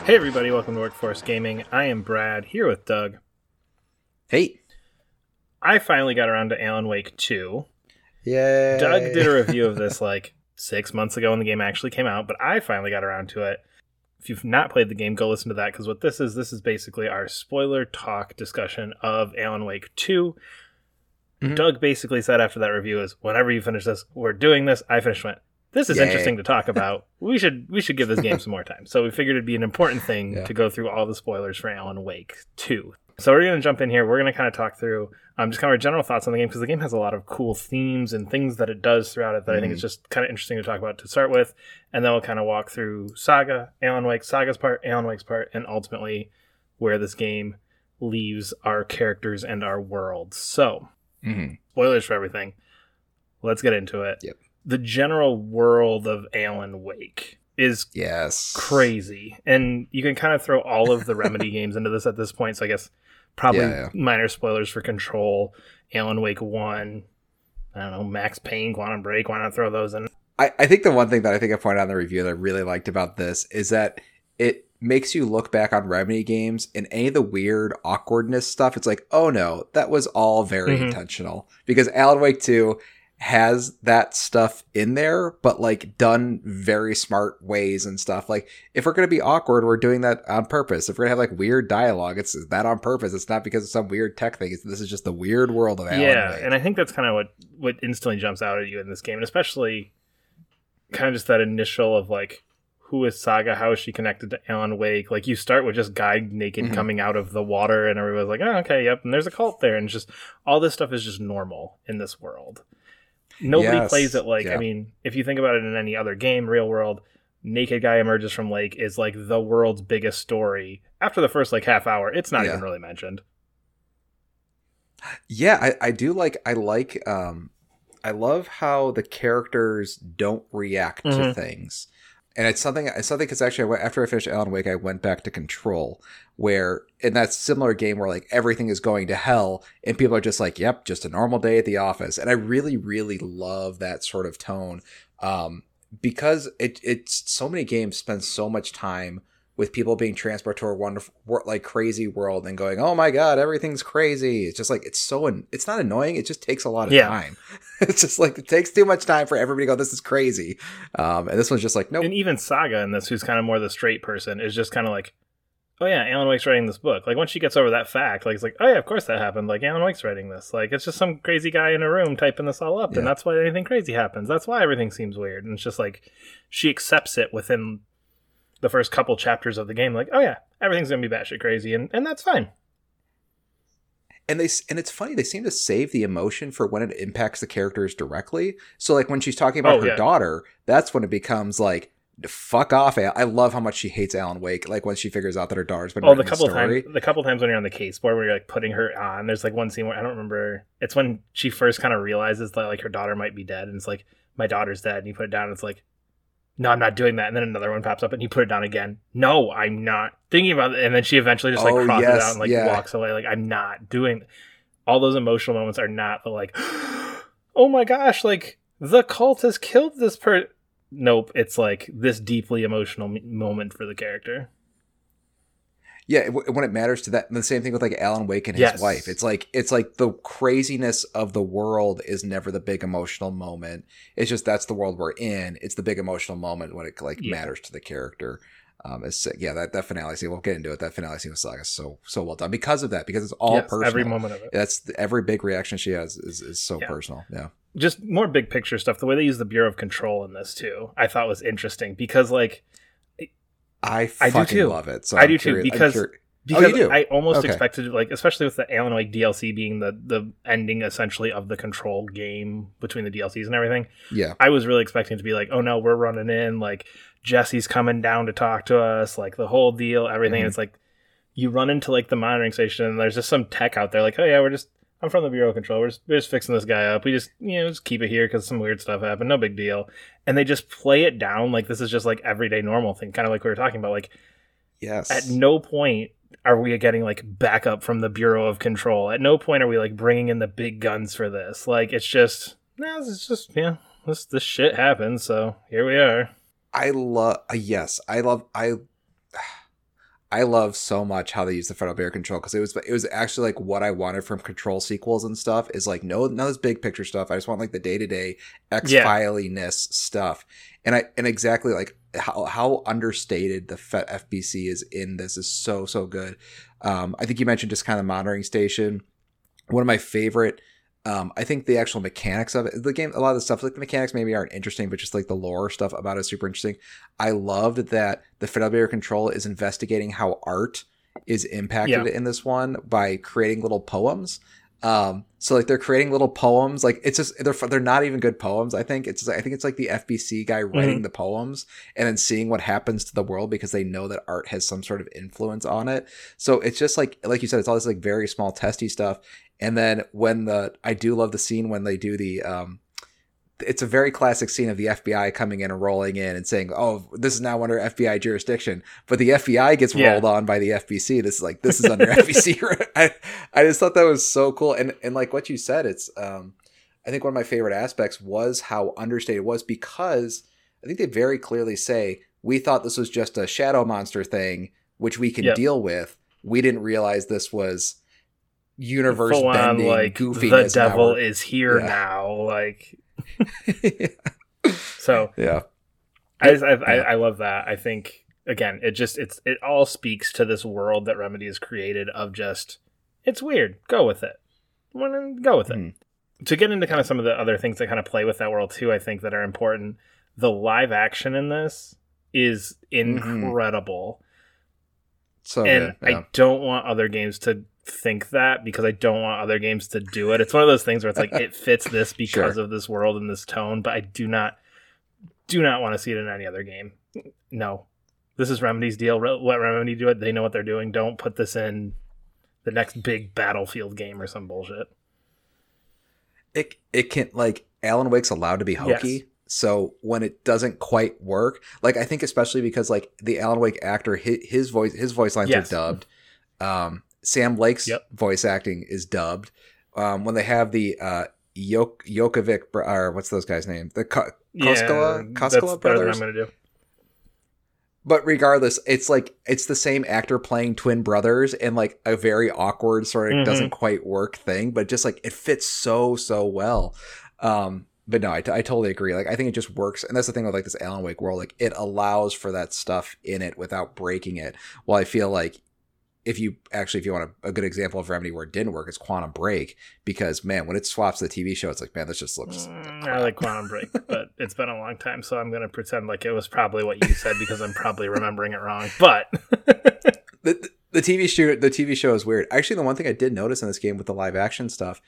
Hey everybody, welcome to Workforce Gaming. I am Brad, here with Doug. Hey. I finally got around to Alan Wake 2. Yay. Doug did a review of this like 6 months ago when the game actually came out, but I finally got around to it. If you've not played the game, go listen to that, because what this is basically our spoiler talk discussion of Alan Wake 2. Mm-hmm. Doug basically said after that review is, whenever you finish this, we're doing this. I finished went, this is interesting to talk about. We should give this game some more time. So we figured it'd be an important thing to go through all the spoilers for Alan Wake 2. So we're going to jump in here. We're going to kind of talk through just kind of our general thoughts on the game, because the game has a lot of cool themes and things that it does throughout it that I think is just kind of interesting to talk about to start with. And then we'll kind of walk through Saga, Alan Wake, Saga's part, Alan Wake's part, and ultimately where this game leaves our characters and our world. So, spoilers for everything. Let's get into it. Yep. The general world of Alan Wake is crazy. And you can kind of throw all of the Remedy games into this at this point. So I guess probably minor spoilers for Control, Alan Wake 1, I don't know, Max Payne, Quantum Break. Why not throw those in? I think the one thing that I think I pointed out in the review that I really liked about this is that it makes you look back on Remedy games and any of the weird awkwardness stuff. It's like, oh no, that was all very intentional. Because Alan Wake 2 has that stuff in there, but like done very smart ways and stuff. Like, if we're going to be awkward, we're doing that on purpose. If we're going to have like weird dialogue, it's that on purpose. It's not because of some weird tech thing. This is just the weird world of Alan Wake. And I think that's kind of what instantly jumps out at you in this game, and especially kind of just that initial of like, who is Saga? How is she connected to Alan Wake? Like, you start with just Guy naked coming out of the water, and everybody's like, oh, okay, yep, and there's a cult there, and just all this stuff is just normal in this world. Nobody plays it like, I mean, if you think about it in any other game, real world, naked guy emerges from lake is like the world's biggest story. After the first like half hour, it's not even really mentioned. Yeah, I do like, I love how the characters don't react to things. And it's something because actually after I finished Alan Wake, I went back to Control, where in that similar game where like everything is going to hell and people are just like, yep, just a normal day at the office. And I really, really love that sort of tone, because it's so many games spend so much time with people being transported to a wonderful, like crazy world and going, oh my God, everything's crazy. It's just like, it's not annoying. It just takes a lot of time. It's just like, it takes too much time for everybody to go, this is crazy. And this one's just like, nope. And even Saga in this, who's kind of more the straight person, is just kind of like, oh yeah, Alan Wake's writing this book. Like, once she gets over that fact, like, it's like, oh yeah, of course that happened. Like, Alan Wake's writing this. Like, it's just some crazy guy in a room typing this all up. And that's why anything crazy happens. That's why everything seems weird. And it's just like, she accepts it within the first couple chapters of the game, like, oh yeah, everything's gonna be batshit crazy, and that's fine. And it's funny, they seem to save the emotion for when it impacts the characters directly. So like when she's talking about her daughter, that's when it becomes like, fuck off. I love how much she hates Alan Wake. Like when she figures out that her daughter's been writing the couple times when you're on the case board where you're like putting her on, there's like one scene where I don't remember. It's when she first kind of realizes that like her daughter might be dead, and it's like, my daughter's dead, and you put it down, and it's like, no, I'm not doing that. And then another one pops up and you put it down again. No, I'm not thinking about it. And then she eventually just like crosses it out and like walks away. Like, I'm not doing all those emotional moments are not the like, oh my gosh, like the cult has killed this person. Nope. It's like this deeply emotional moment for the character. Yeah, when it matters to that. And the same thing with like Alan Wake and his wife. It's like the craziness of the world is never the big emotional moment. It's just that's the world we're in. It's the big emotional moment when it like matters to the character. That finale scene, we'll get into it. That finale scene with Saga is so well done because of that. Because it's all personal. Every moment of it. That's every big reaction she has is so personal. Yeah. Just more big picture stuff. The way they use the Bureau of Control in this too, I thought was interesting because like. I fucking love it. So I do too, because you do? I almost expected, like, especially with the Alan Wake DLC being the ending essentially of the Control game between the DLCs and everything. Yeah, I was really expecting it to be like, oh no, we're running in, like Jesse's coming down to talk to us, like the whole deal, everything. And it's like you run into like the monitoring station, and there's just some tech out there, like, oh yeah, I'm from the Bureau of Control. We're just fixing this guy up. We just, just keep it here because some weird stuff happened. No big deal. And they just play it down like this is just like everyday normal thing, kind of like we were talking about. Like, at no point are we getting like backup from the Bureau of Control. At no point are we like bringing in the big guns for this. Like, it's just, this shit happens. So here we are. I love I love so much how they use the Federal Bureau Control, because it was actually like what I wanted from Control sequels and stuff, is like none of this big picture stuff. I just want like the day-to-day X-filiness stuff. And exactly like how understated the FBC is in this is so good. I think you mentioned just kind of monitoring station. One of my favorite, I think the actual mechanics of it, the game, a lot of the stuff, like the mechanics maybe aren't interesting, but just like the lore stuff about it is super interesting. I loved that the Federal Bureau Control is investigating how art is impacted in this one by creating little poems. So like they're creating little poems, like it's just, they're not even good poems. I think it's like the FBC guy writing the poems and then seeing what happens to the world because they know that art has some sort of influence on it. So it's just like you said, it's all this like very small testy stuff. And then I do love the scene when they do the, it's a very classic scene of the FBI coming in and rolling in and saying, "Oh, this is now under FBI jurisdiction," but the FBI gets rolled on by the FBC. This is under FBC. I just thought that was so cool. And like what you said, it's, I think one of my favorite aspects was how understated it was, because I think they very clearly say, we thought this was just a shadow monster thing, which we can deal with. We didn't realize this was universe bending, like goofiness. The devil is here now. Like, so I love that. I think again, it all speaks to this world that Remedy has created of just, it's weird. Go with it. Go with it. To get into kind of some of the other things that kind of play with that world too, I think that are important. The live action in this is incredible. So and good, I don't want other games to think that, because I don't want other games to do it. It's one of those things where it's like it fits this because of this world and this tone, but I do not want to see it in any other game. No. This is Remedy's deal. Let Remedy do it. They know what they're doing. Don't put this in the next big Battlefield game or some bullshit. It can, like, Alan Wake's allowed to be hokey. Yes. So when it doesn't quite work, like, I think especially because like the Alan Wake actor, his voice lines are dubbed. Sam Lake's voice acting is dubbed. When they have the Jokovic, or what's those guys' name? The Koskela brothers. I'm gonna do. But regardless, it's like it's the same actor playing twin brothers in like a very awkward sort of doesn't quite work thing, but just like it fits so well. But no, I totally agree. Like, I think it just works. And that's the thing with like this Alan Wake world. Like, it allows for that stuff in it without breaking it. Well, I feel like if you want a good example of Remedy where it didn't work, it's Quantum Break. Because, man, when it swaps the TV show, it's like, man, this just looks I like Quantum Break, but it's been a long time. So I'm going to pretend like it was probably what you said because I'm probably remembering it wrong. But the TV show is weird. Actually, the one thing I did notice in this game with the live action stuff,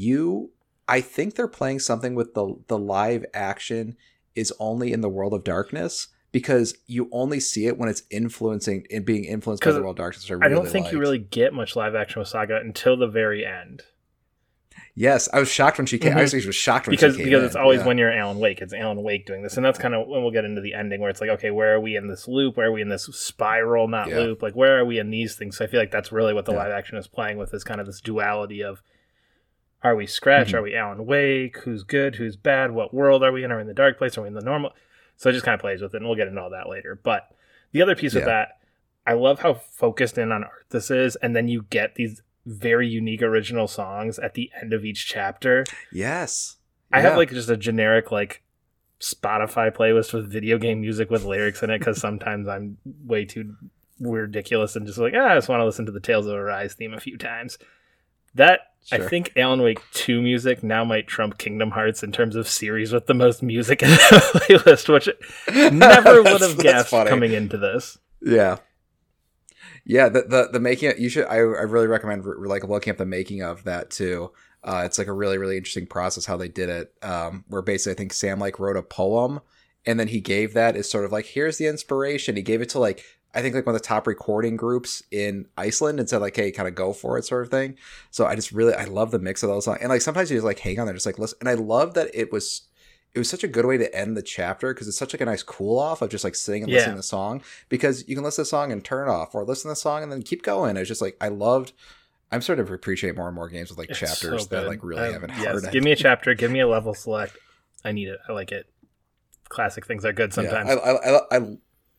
I think they're playing something with the live action is only in the World of Darkness, because you only see it when it's being influenced by the World of Darkness. I don't think you really get much live action with Saga until the very end. Yes, I was shocked when she came. I was shocked when she came because it's always when you're Alan Wake. It's Alan Wake doing this, and that's kind of when we'll get into the ending where it's like, okay, where are we in this loop? Where are we in this spiral, not loop? Like, where are we in these things? So I feel like that's really what the live action is playing with, is kind of this duality of, are we Scratch? Are we Alan Wake? Who's good? Who's bad? What world are we in? Are we in the dark place? Are we in the normal? So it just kind of plays with it, and we'll get into all that later. But the other piece of that, I love how focused in on art this is, and then you get these very unique original songs at the end of each chapter. Yes. I have like just a generic like Spotify playlist with video game music with lyrics in it, because sometimes I'm way too ridiculous and just like, I just want to listen to the Tales of Arise theme a few times. That, sure. I think Alan Wake 2 music now might trump Kingdom Hearts in terms of series with the most music in the playlist, which never would have guessed coming into this. Yeah. Yeah, the making of, I really recommend like looking up the making of that too. It's like a really, really interesting process how they did it, where basically I think Sam like wrote a poem, and then he gave that as sort of like, here's the inspiration. He gave it to like, I think like one of the top recording groups in Iceland, and said like, hey, kind of go for it sort of thing. So I love the mix of those songs. And like sometimes you just like hang on there, just like listen. And I love that it was such a good way to end the chapter, because it's such like a nice cool off of just like sitting and listening to the song, because you can listen to the song and turn it off, or listen to the song and then keep going. It's just like, I'm starting to appreciate more and more games with like chapters that like really haven't hard. Give me a chapter, give me a level select. I need it. I like it. Classic things are good sometimes.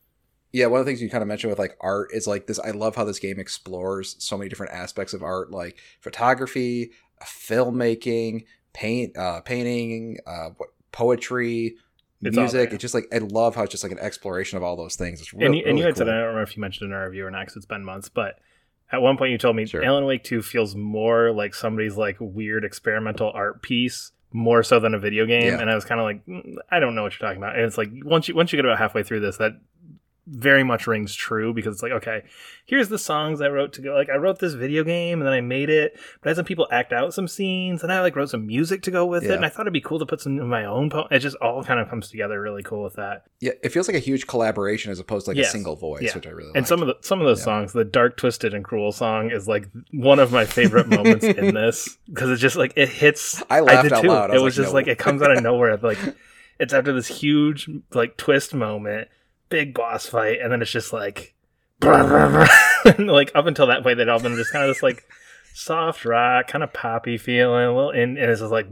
Yeah, one of the things you kind of mentioned with like art is like this. I love how this game explores so many different aspects of art, like photography, filmmaking, painting, poetry, It's all music. there. It's just like I love how it's just like an exploration of all those things. It's And really, you had cool. said, I don't remember if you mentioned in our review or not because it's been months, but at one point you told me Sure. Alan Wake 2 feels more like somebody's like weird experimental art piece more so than a video game. Yeah. And I was kind of like, I don't know what you're talking about. And it's like once you get about halfway through this, that very much rings true because it's like, okay, here's the songs I wrote to go. Like I wrote this video game and then I made it, but I had some people act out some scenes and I like wrote some music to go with it. And I thought it'd be cool to put some of my own. It just all kind of comes together really cool with that. Yeah, it feels like a huge collaboration as opposed to like Yes. a single voice, Yeah. which I really And like. some of those songs, the Dark, Twisted, and Cruel song is like one of my favorite moments in this because it's just like it hits. I laughed did out too. loud. I It was was like, just no. like it comes out of nowhere. Like it's after this huge like twist moment, big boss fight, and then it's just like, and, like up until that point, they'd all been just kind of this like soft rock, kind of poppy feeling, a little, and it's just like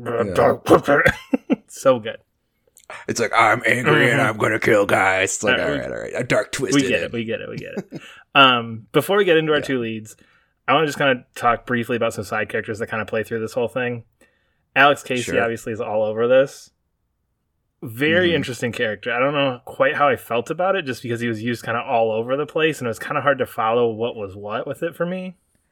so good. It's like I'm angry and I'm gonna kill guys. It's like all right, a dark twist. We get it. Before we get into our two leads, I want to just kind of talk briefly about some side characters that kind of play through this whole thing. Alex Casey obviously is all over this. Very interesting character. I don't know quite how I felt about it, just because he was used kind of all over the place, and it was kind of hard to follow what was what with it for me.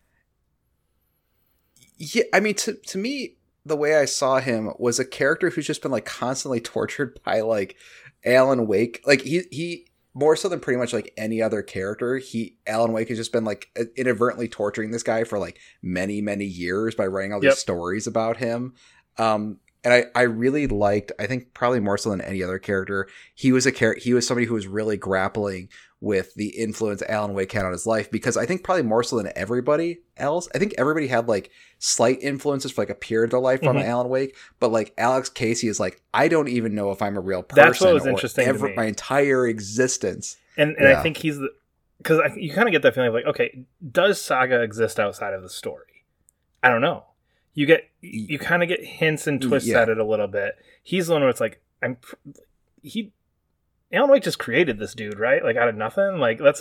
Yeah, I mean, to me, the way I saw him was a character who's just been like constantly tortured by like Alan Wake. Like he more so than pretty much like any other character. Alan Wake has just been like inadvertently torturing this guy for like many years by writing all these stories about him. And I really liked, I think probably more so than any other character, he was somebody who was really grappling with the influence Alan Wake had on his life, because I think probably more so than everybody else, I think everybody had like slight influences for like a period of their life on Alan Wake, but like Alex Casey is like, I don't even know if I'm a real person. That's what was interesting to me. My entire existence. And I think he's because you kind of get that feeling of like, okay, does Saga exist outside of the story? I don't know. You kind of get hints and twists at it a little bit. He's the one where it's like, Alan Wake just created this dude, right? Like out of nothing. Like that's.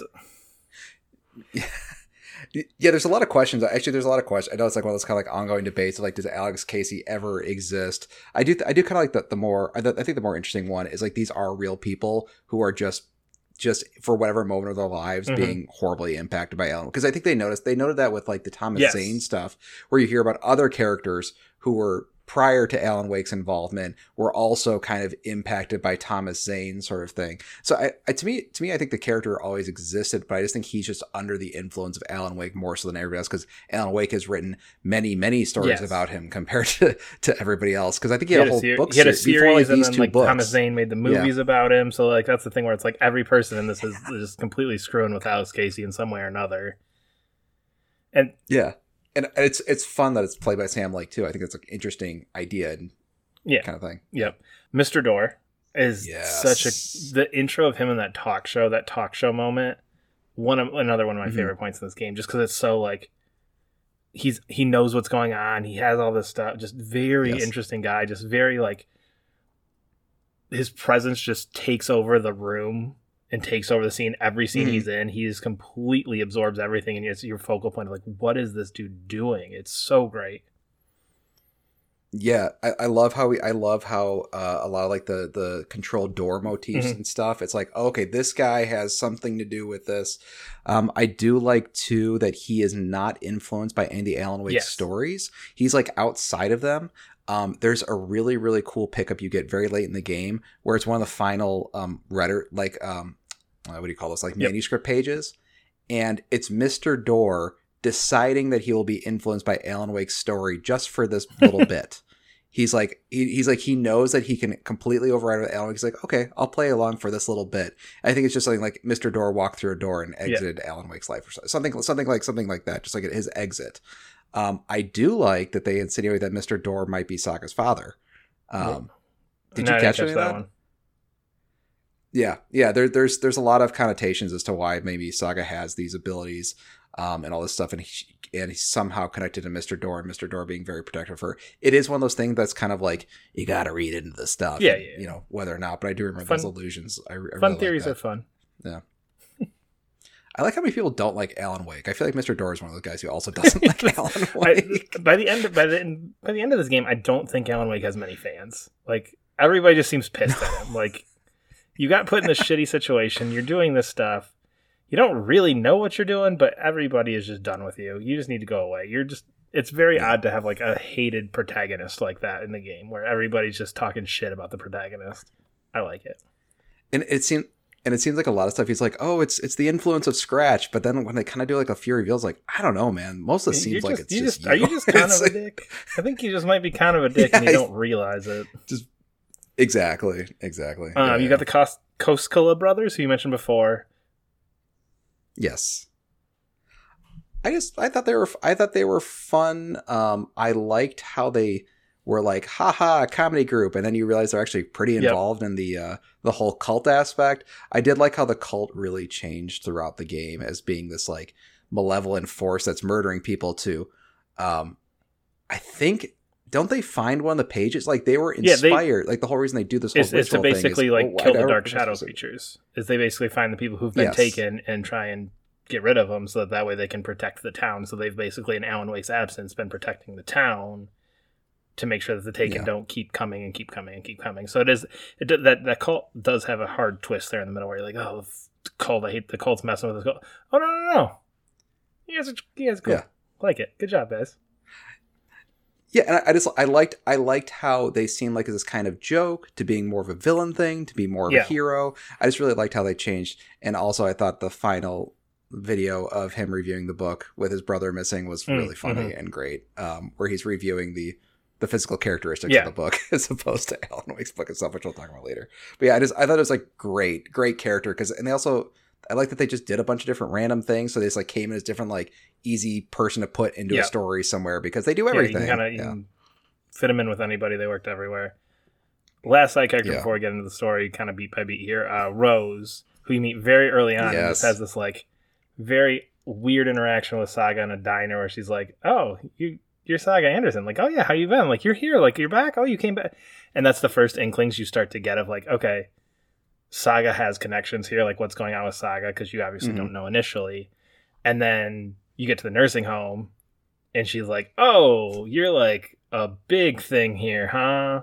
Yeah, there's a lot of questions. Actually, there's a lot of questions. I know it's like one of those kind of like ongoing debates of like, does Alex Casey ever exist? I do kind of like the more. I think the more interesting one is like these are real people who are just for whatever moment of their lives being horribly impacted by Alan. Because I think they noted that with like the Thomas Zane stuff, where you hear about other characters who were prior to Alan Wake's involvement were also kind of impacted by Thomas Zane sort of thing. So to me, I think the character always existed, but I just think he's just under the influence of Alan Wake more so than everybody else, because Alan Wake has written many stories about him compared to everybody else. Because I think he had a whole book he had a series before, like, and these then two like books. Thomas Zane made the movies about him. So like that's the thing where it's like every person in this is just completely screwing with Alex Casey in some way or another. And And it's fun that it's played by Sam Lake too. I think it's an interesting idea and kind of thing. Yep. Mr. Door is the intro of him in that talk show moment. Another one of my favorite points in this game, just because it's so like he knows what's going on. He has all this stuff. Just very interesting guy. Just very like his presence just takes over the room and takes over the scene. Every scene he's in, he just completely absorbs everything, and it's your focal point of like, what is this dude doing? It's so great. Yeah, I love how a lot of like the control door motifs and stuff. It's like, okay, this guy has something to do with this. I do like too that he is not influenced by any of the Alan Wake stories. He's like outside of them. There's a really cool pickup you get very late in the game where it's one of the final what do you call this, like manuscript pages, and it's Mr. Door deciding that he will be influenced by Alan Wake's story just for this little bit. He's like he knows that he can completely override with Alan Wake. He's like, okay, I'll play along for this little bit. I think it's just something like Mr. Door walked through a door and exited Alan Wake's life, or something like that, just like his exit. I do like that they insinuate that Mr. Door might be Saga's father. Did you catch any of that one? Yeah. There's a lot of connotations as to why maybe Saga has these abilities and all this stuff, and he's somehow connected to Mr. Door, and Mr. Door being very protective of her. It is one of those things that's kind of like you got to read into the stuff, you know, whether or not. But I do remember those illusions. Fun theories are fun. Yeah. I like how many people don't like Alan Wake. I feel like Mr. Door is one of those guys who also doesn't like Alan Wake. By the end of this game, I don't think Alan Wake has many fans. Like, everybody just seems pissed at him. Like, you got put in this shitty situation. You're doing this stuff. You don't really know what you're doing, but everybody is just done with you. You just need to go away. It's very odd to have like a hated protagonist like that in the game where everybody's just talking shit about the protagonist. I like it. And it seems like a lot of stuff he's like, oh, it's the influence of Scratch, but then when they kind of do like a few reveals, like, I don't know, man. Most of it seems like it's just you. Are you just kind of a dick? I think you just might be kind of a dick and you don't realize it. Just exactly. You got the Koskela brothers who you mentioned before. Yes. I thought they were fun. I liked how they were like, haha, comedy group, and then you realize they're actually pretty involved in the whole cult aspect. I did like how the cult really changed throughout the game as being this like malevolent force that's murdering people too. I think, don't they find one of the pages? Like they were inspired. Like the whole reason they do this whole is to basically kill the dark shadow creatures. Is they basically find the people who've been taken and try and get rid of them so that way they can protect the town. So they've basically, in Alan Wake's absence, been protecting the town to make sure that the Taken don't keep coming and keep coming and keep coming. So that cult does have a hard twist there in the middle where you're like, oh, the cult, I hate the cult's messing with this cult. Oh, no. You guys are cool. Yeah. Like it. Good job, guys. Yeah, and I liked how they seemed like this kind of joke to being more of a villain thing, to be more of a hero. I just really liked how they changed. And also I thought the final video of him reviewing the book with his brother missing was really funny and great, where he's reviewing the physical characteristics of the book as opposed to Alan Wake's book itself, which we'll talk about later. But yeah, I thought it was like great character and they also, I like that they just did a bunch of different random things, so they just like came in as different like easy person to put into a story somewhere because they do everything. You can fit them in with anybody. They worked everywhere. Last side character before we get into the story, kind of beat by beat here, Rose, who you meet very early on, and just has this like very weird interaction with Saga in a diner where she's like, oh, you're Saga Anderson. Like, oh yeah, how you been? Like, you're here. Like, you're back. Oh, you came back. And that's the first inklings you start to get of like, okay, Saga has connections here. Like, what's going on with Saga? Because you obviously don't know initially. And then you get to the nursing home and she's like, oh, you're like a big thing here, huh?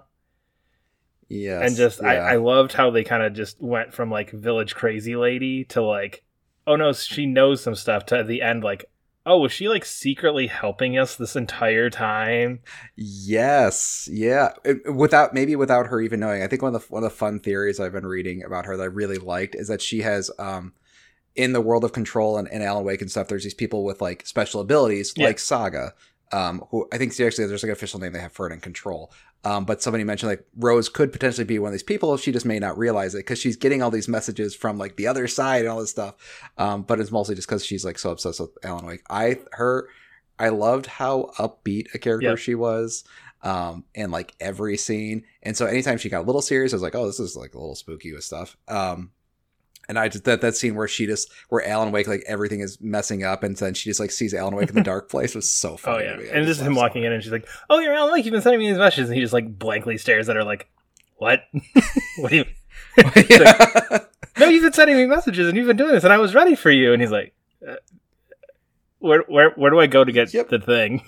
Yes. And just, I loved how they kind of just went from like village crazy lady to like, oh no, she knows some stuff, to the end like, oh, was she like secretly helping us this entire time? Yes, yeah. Without her even knowing. I think one of the fun theories I've been reading about her that I really liked is that she has, in the world of Control and Alan Wake and stuff, there's these people with like special abilities like Saga, who I think seriously there's like an official name they have for it in Control. But somebody mentioned like Rose could potentially be one of these people. She just may not realize it because she's getting all these messages from like the other side and all this stuff. But it's mostly just because she's like so obsessed with Alan Wake. I loved how upbeat a character she was, in like every scene. And so anytime she got a little serious, I was like, oh, this is like a little spooky with stuff. And I just that scene where where Alan Wake, like everything is messing up, and then she just like sees Alan Wake in the dark place was so funny. Oh yeah, and just him walking in, and she's like, "Oh, you're Alan Wake. You've been sending me these messages," and he just like blankly stares at her, like, "What? What do you?" Like, no, you've been sending me messages, and you've been doing this, and I was ready for you. And he's like, "Where do I go to get the thing?"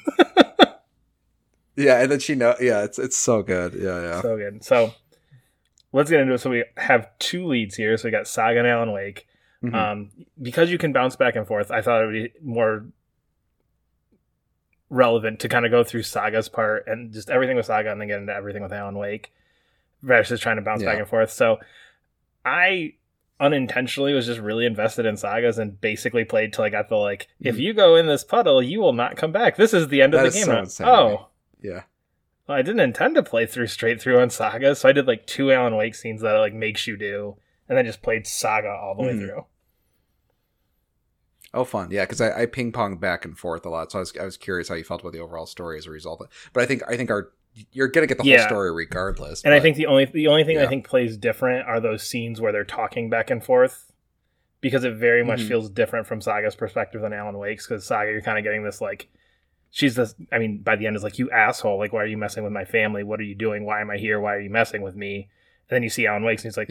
Yeah, and then she it's so good. Yeah, so good. So. Let's get into it. So we have two leads here. So we got Saga and Alan Wake. Because you can bounce back and forth, I thought it would be more relevant to kind of go through Saga's part and just everything with Saga and then get into everything with Alan Wake versus trying to bounce back and forth. So I unintentionally was just really invested in Sagas and basically played till I got the like, if you go in this puddle, you will not come back. This is the end of the game. So yeah. Well, I didn't intend to play straight through on Saga, so I did like 2 Alan Wake scenes that it like makes you do, and then just played Saga all the way through. Oh, fun. Yeah, because I ping-ponged back and forth a lot, so I was curious how you felt about the overall story as a result. But I think you're going to get the whole story regardless. And I think the only thing I think plays different are those scenes where they're talking back and forth, because it very much feels different from Saga's perspective than Alan Wake's, because Saga, you're kind of getting this like, she's this, I mean, by the end is like, you asshole, like, why are you messing with my family? What are you doing? Why am I here? Why are you messing with me? And then you see Alan Wake's and he's like,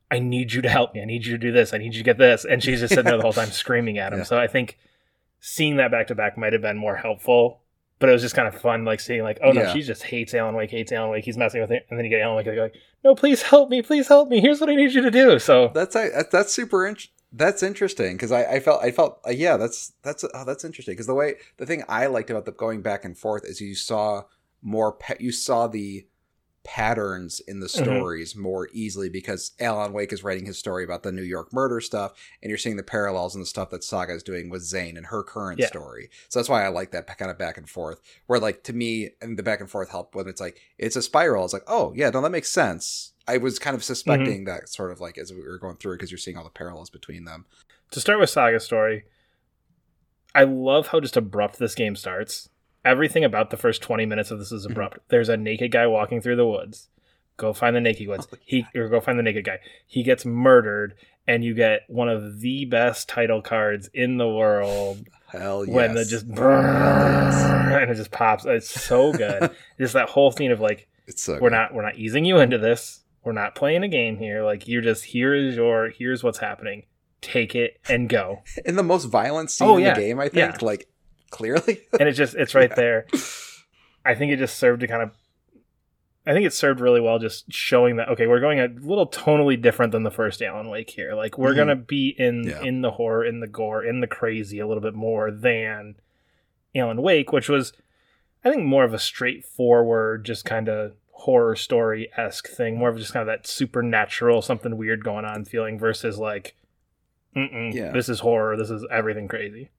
I need you to help me. I need you to do this. I need you to get this. And she's just sitting there the whole time screaming at him. Yeah. So I think seeing that back to back might have been more helpful. But it was just kind of fun, like seeing like, oh no, Yeah. she just hates Alan Wake. He's messing with it, and then you get Alan Wake like, no, please help me. Here's what I need you to do. So That's super that's interesting because I felt yeah, that's interesting because the thing I liked about the going back and forth is you saw you saw the patterns in the stories more easily because Alan Wake is writing his story about the New York murder stuff, and you're seeing the parallels in the stuff that Saga is doing with Zane and her current story. So that's why I like that kind of back and forth. Where like to me, and the back and forth help when it's like it's a spiral. It's like, oh yeah, no, that makes sense. I was kind of suspecting that sort of like as we were going through it because you're seeing all the parallels between them. To start with Saga's story, I love how just abrupt this game starts. Everything about the first 20 minutes of this is abrupt. There's a naked guy walking through the woods. Go find the naked woods. Go find the naked guy. He gets murdered, and you get one of the best title cards in the world. Hell yes. When it just and it just pops. It's so good. Just that whole scene of like, it's so we're not easing you into this. We're not playing a game here. Like you're just here's what's happening. Take it and go. In the most violent scene in the game, I think. Like clearly. And it's right there. I think it just served to it served really well just showing that, okay, we're going a little tonally different than the first Alan Wake here. Like we're going to be in the horror, in the gore, in the crazy a little bit more than Alan Wake, which was, I think, more of a straightforward, just kind of horror story-esque thing. More of just kind of that supernatural, something weird going on feeling versus like, this is horror, this is everything crazy.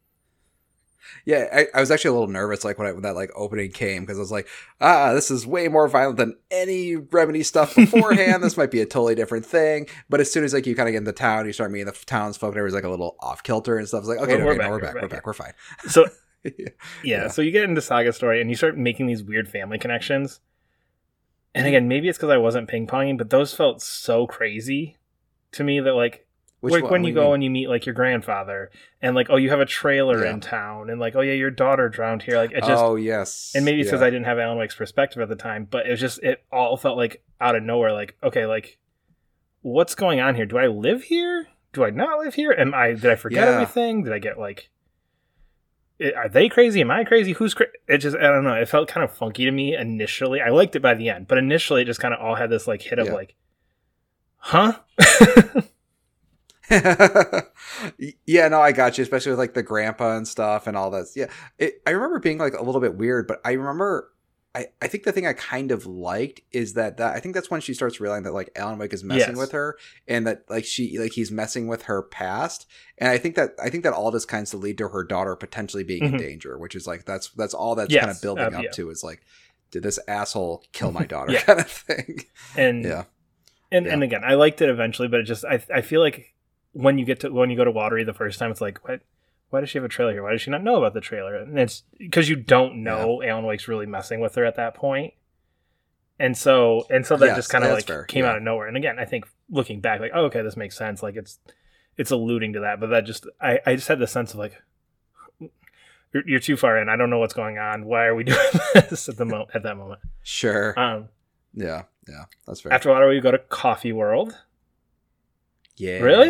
Yeah, I was actually a little nervous like when that like opening came because I was like, this is way more violent than any Remedy stuff beforehand. This might be a totally different thing. But as soon as like you kind of get in the town, you start meeting the townsfolk, and everyone's like a little off kilter and stuff. It's like, okay, we're back, we're fine. So so you get into Saga story and you start making these weird family connections. And again, maybe it's because I wasn't ping ponging, but those felt so crazy to me that like. When you go and you meet like your grandfather and like, oh, you have a trailer in town and like, oh yeah, your daughter drowned here. Like it just, oh yes. And maybe it's because I didn't have Alan Wake's perspective at the time, but it all felt like out of nowhere. Like, okay, like what's going on here? Do I live here? Do I not live here? Did I forget everything? Did I get like, are they crazy? Am I crazy? Who's crazy? It just, I don't know. It felt kind of funky to me initially. I liked it by the end, but initially it just kind of all had this like hit of like, huh? Yeah, no, I got you, especially with like the grandpa and stuff and all that. Yeah, I remember being like a little bit weird, but I remember I think the thing I kind of liked is that I think that's when she starts realizing that like Alan Wake is messing with her and that like he's messing with her past. And I think that all just kinds of lead to her daughter potentially being in danger, which is like that's all that's kind of building up to is like, did this asshole kill my daughter kind of thing. And and again, I liked it eventually, but it just I feel like when you go to Watery the first time, it's like, why does she have a trailer here? Why does she not know about the trailer? And it's because you don't know Alan Wake's really messing with her at that point. And so that just kind of like came out of nowhere. And again, I think looking back, like, oh, okay, this makes sense. Like it's alluding to that, but that just, I just had the sense of like, you're too far in. I don't know what's going on. Why are we doing this at that moment? Sure. Yeah, that's fair. After Watery, we go to Coffee World. Yeah. Really?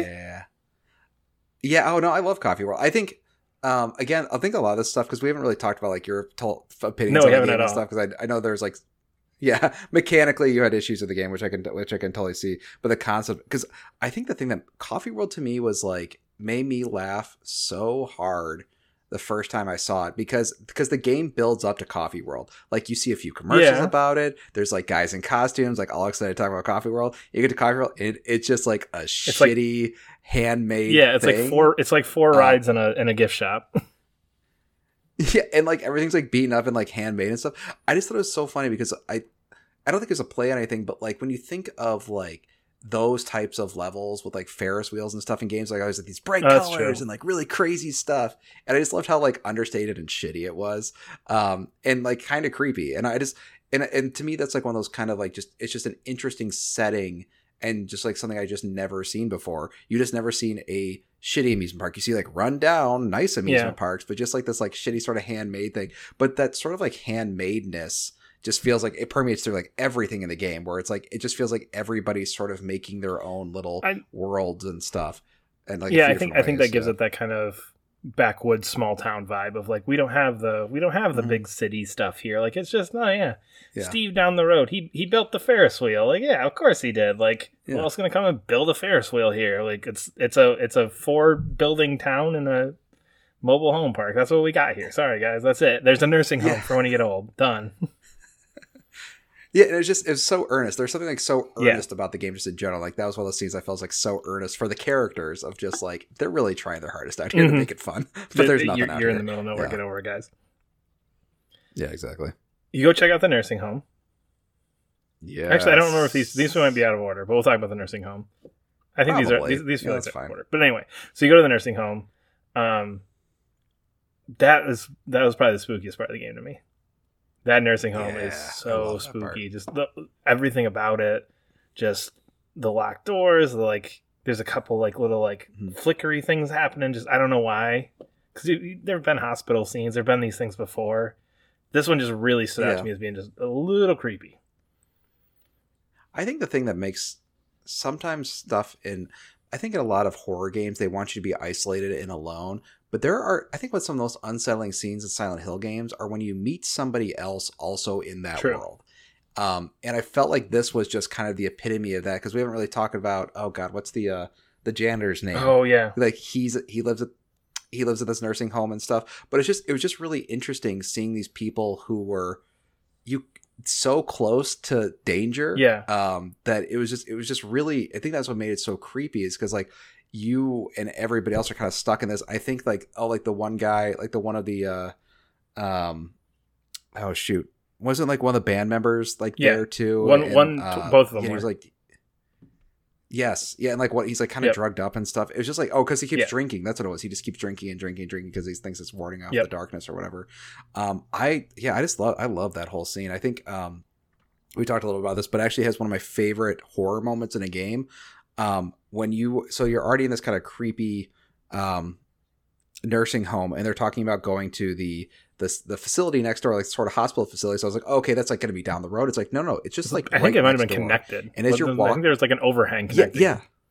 Yeah. Oh no, I love Coffee World. I think, again, I think a lot of this stuff because we haven't really talked about like your opinions on the game and stuff. Because I know there's like, mechanically you had issues with the game, which I can totally see. But the concept, because I think the thing that Coffee World to me was like made me laugh so hard the first time I saw it because the game builds up to Coffee World. Like you see a few commercials about it. There's like guys in costumes, like all excited to talk about Coffee World. You get to Coffee World, it's just like a shitty handmade. Yeah, it's thing. like four rides in a gift shop. Yeah, and like everything's like beaten up and like handmade and stuff. I just thought it was so funny because I don't think it's a play on anything, but like when you think of like those types of levels with like Ferris wheels and stuff in games, like I was like these bright colors and like really crazy stuff, and I just loved how like understated and shitty it was, and like kind of creepy. And I just and to me that's like one of those kind of like it's just an interesting setting and just like something I just never seen before. You just never seen a shitty amusement park. You see like run down nice amusement parks, but just like this like shitty sort of handmade thing. But that sort of like handmadeness just feels like it permeates through like everything in the game, where it's like it just feels like everybody's sort of making their own little worlds and stuff. And like I think that gives it that kind of backwoods small town vibe of like we don't have the big city stuff here. Like it's just Steve down the road, he built the Ferris wheel. Like of course he did. Like who else gonna come and build a Ferris wheel here? Like it's a 4 building town and a mobile home park. That's what we got here. Sorry guys, that's it. There's a nursing home for when you get old. Done. Yeah, and it was so earnest. There's something like so earnest about the game just in general. Like that was one of those scenes I felt like so earnest for the characters of just like they're really trying their hardest out here to make it fun. But there's nothing out You're here. in the middle of nowhere. Get over it, guys. Yeah, exactly. You go check out the nursing home. Yeah. Actually, I don't remember if these might be out of order, but we'll talk about the nursing home. I think these feel like they're out of order. But anyway, so you go to the nursing home. That was probably the spookiest part of the game to me. That nursing home is so spooky. Just everything about it. Just the locked doors. There's a couple like little like flickery things happening. Just I don't know why. Because there have been hospital scenes. There have been these things before. This one just really stood out to me as being just a little creepy. I think the thing that makes sometimes stuff I think in a lot of horror games, they want you to be isolated and alone. But I think what some of the most unsettling scenes in Silent Hill games are when you meet somebody else also in that world. And I felt like this was just kind of the epitome of that, because we haven't really talked about, oh God, what's the janitor's name? Oh yeah. Like he lives at this nursing home and stuff. But it was just really interesting seeing these people who were so close to danger. Yeah. That it was just really, I think that's what made it so creepy, is because like you and everybody else are kind of stuck in this. I think like the one guy, like the one of the oh shoot, wasn't like one of the band members like there too? Both of them. He was like, yes, yeah, and like what he's like kind of drugged up and stuff. It was just like because he keeps drinking. That's what it was. He just keeps drinking and drinking because he thinks it's warding off the darkness or whatever. I love that whole scene. I think we talked a little about this, but it actually has one of my favorite horror moments in a game. When you're already in this kind of creepy nursing home, and they're talking about going to the facility next door, like sort of hospital facility. So I was like, oh, okay, that's like going to be down the road. It's like, no, it's just like I think it might have been connected. And as you're walking, I think there was like an overhang connected.